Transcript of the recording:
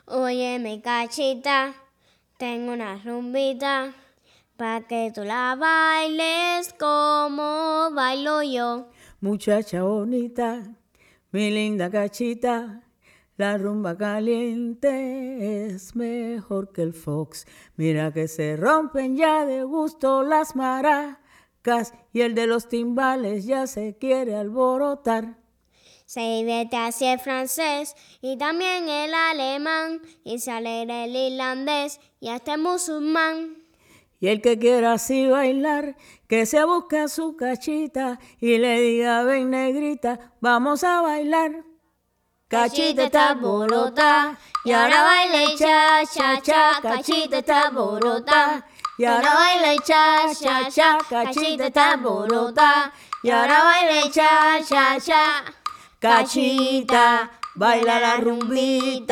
Óyeme, cachita, tengo una rumbita, pa' que tú la bailes como bailo yo. Muchacha bonita, mi linda cachita, la rumba caliente es mejor que el fox. Mira que se rompen ya de gusto las maracas y el de los timbales ya se quiere alborotar. Se divierte así el francés y también el alemán, y se alegra el irlandés y hasta el musulmán. Y el que quiera así bailar, que se busque a su cachita y le diga, ven negrita, vamos a bailar. Cachita está alborota y ahora baila cha, cha, cha. Cachita está alborota y ahora baila cha, cha, cha. Cachita está alborota y ahora baila cha, cha, cha. Cachita, baila la rumbita.